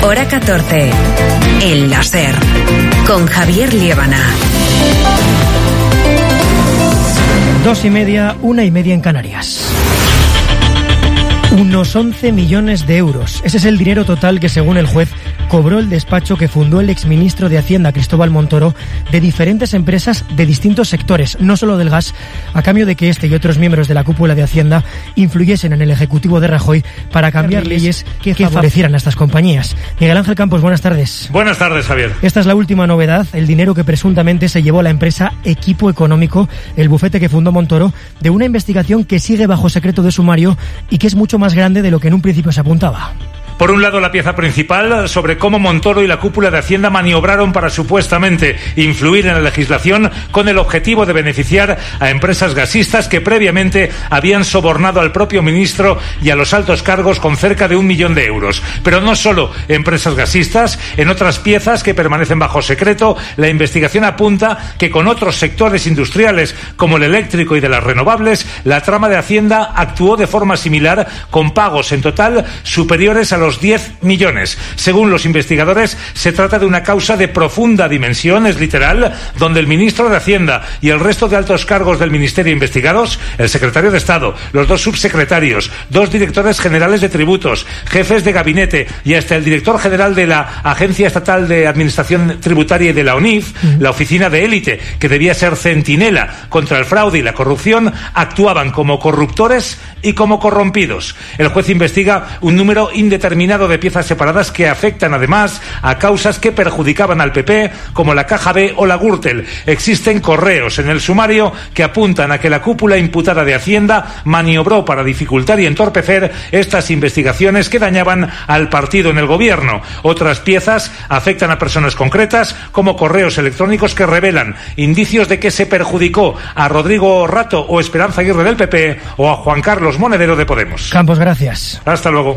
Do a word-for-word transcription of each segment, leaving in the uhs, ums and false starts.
Hora catorce. El láser. Con Javier Liébana. Dos y media, una y media en Canarias. Unos once millones de euros. Ese es el dinero total que, según el juez, cobró el despacho que fundó el exministro de Hacienda, Cristóbal Montoro, de diferentes empresas de distintos sectores, no solo del gas, a cambio de que este y otros miembros de la cúpula de Hacienda influyesen en el Ejecutivo de Rajoy para cambiar leyes que favorecieran a estas compañías. Miguel Ángel Campos, buenas tardes. Buenas tardes, Javier. Esta es la última novedad, el dinero que presuntamente se llevó la empresa Equipo Económico, el bufete que fundó Montoro, de una investigación que sigue bajo secreto de sumario y que es mucho más grande de lo que en un principio se apuntaba. Por un lado, la pieza principal sobre cómo Montoro y la cúpula de Hacienda maniobraron para supuestamente influir en la legislación con el objetivo de beneficiar a empresas gasistas que previamente habían sobornado al propio ministro y a los altos cargos con cerca de un millón de euros. Pero no solo empresas gasistas, en otras piezas que permanecen bajo secreto, la investigación apunta que con otros sectores industriales como el eléctrico y de las renovables, la trama de Hacienda actuó de forma similar con pagos en total superiores a los diez millones. Según los investigadores, se trata de una causa de profunda dimensión, es literal, donde el ministro de Hacienda y el resto de altos cargos del ministerio investigados, el secretario de Estado, los dos subsecretarios, dos directores generales de tributos, jefes de gabinete y hasta el director general de la Agencia Estatal de Administración Tributaria y de la O N I F, uh-huh. la oficina de élite que debía ser centinela contra el fraude y la corrupción, actuaban como corruptores y como corrompidos. El juez investiga un número indeterminado de piezas separadas que afectan además a causas que perjudicaban al P P, como la Caja B o la Gürtel. Existen correos en el sumario que apuntan a que la cúpula imputada de Hacienda maniobró para dificultar y entorpecer estas investigaciones que dañaban al partido en el gobierno. Otras piezas afectan a personas concretas, como correos electrónicos que revelan indicios de que se perjudicó a Rodrigo Rato o Esperanza Aguirre del P P o a Juan Carlos Monedero de Podemos. Campos, gracias. Hasta luego.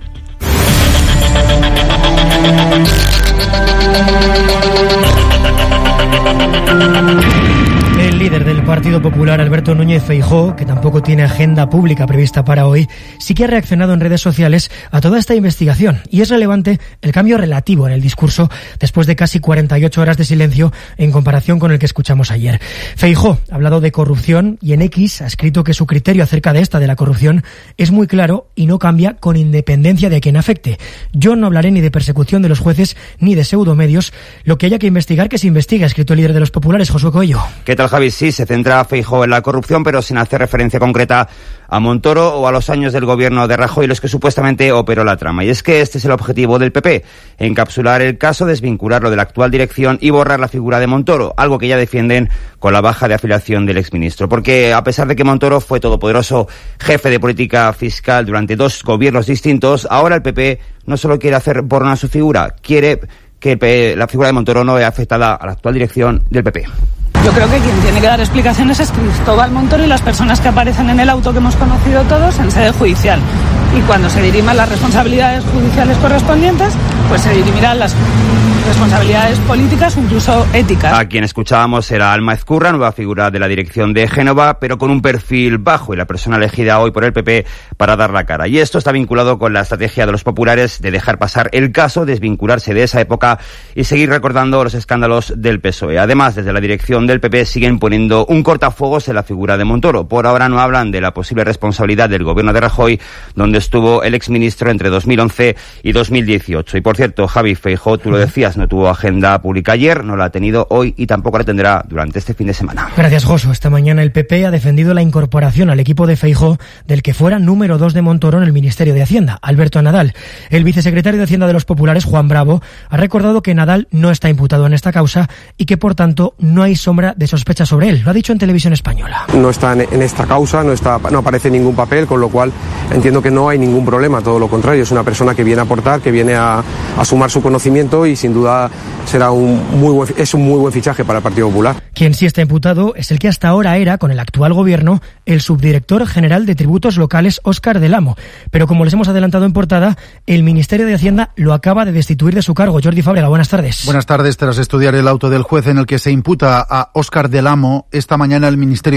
El líder del Partido Popular, Alberto Núñez Feijóo, que tampoco tiene agenda pública prevista para hoy, sí que ha reaccionado en redes sociales a toda esta investigación. Y es relevante el cambio relativo en el discurso después de casi cuarenta y ocho horas de silencio en comparación con el que escuchamos ayer. Feijóo ha hablado de corrupción y en X ha escrito que su criterio acerca de esta, de la corrupción, es muy claro y no cambia con independencia de a quien afecte. Yo no hablaré ni de persecución de los jueces ni de pseudomedios. Lo que haya que investigar, que se investigue, ha escrito el líder de los populares, Josué Coello. ¿Qué tal, Javi? Sí, se centra Feijóo en la corrupción, pero sin hacer referencia concreta a Montoro o a los años del gobierno de Rajoy, los que supuestamente operó la trama. Y es que este es el objetivo del P P, encapsular el caso, desvincularlo de la actual dirección y borrar la figura de Montoro, algo que ya defienden con la baja de afiliación del exministro. Porque a pesar de que Montoro fue todopoderoso jefe de política fiscal durante dos gobiernos distintos, ahora el P P no solo quiere hacer borrar su figura, quiere que la figura de Montoro no vea afectada a la actual dirección del P P. Yo creo que quien tiene que dar explicaciones es Cristóbal Montoro y las personas que aparecen en el auto que hemos conocido todos en sede judicial. Y cuando se diriman las responsabilidades judiciales correspondientes, pues se dirimirán las responsabilidades políticas o incluso éticas. A quien escuchábamos era Alma Ezcurra, nueva figura de la dirección de Génova, pero con un perfil bajo y la persona elegida hoy por el P P para dar la cara. Y esto está vinculado con la estrategia de los populares de dejar pasar el caso, desvincularse de esa época y seguir recordando los escándalos del P S O E. Además, desde la dirección del P P siguen poniendo un cortafuegos en la figura de Montoro. Por ahora no hablan de la posible responsabilidad del gobierno de Rajoy, donde estuvo el exministro entre dos mil once y dos mil dieciocho. Y por cierto, Javi, Feijóo, tú lo decías, no tuvo agenda pública ayer, no la ha tenido hoy y tampoco la tendrá durante este fin de semana. Gracias, Josu. Esta mañana el P P ha defendido la incorporación al equipo de Feijóo del que fuera número dos de Montoro en el Ministerio de Hacienda, Alberto Nadal. El vicesecretario de Hacienda de los populares, Juan Bravo, ha recordado que Nadal no está imputado en esta causa y que, por tanto, no hay sombra de sospecha sobre él. Lo ha dicho en Televisión Española. No está en esta causa, no, está, no aparece ningún papel, con lo cual entiendo que no hay ningún problema, todo lo contrario, es una persona que viene a aportar, que viene a, a sumar su conocimiento y sin duda será un muy buen, es un muy buen fichaje para el Partido Popular. Quien sí está imputado es el que hasta ahora era, con el actual gobierno, el subdirector general de tributos locales, Óscar Del Amo. Pero como les hemos adelantado en portada, el Ministerio de Hacienda lo acaba de destituir de su cargo. Jordi Fábrega, buenas tardes. Buenas tardes. Tras estudiar el auto del juez en el que se imputa a Óscar Del Amo, esta mañana el Ministerio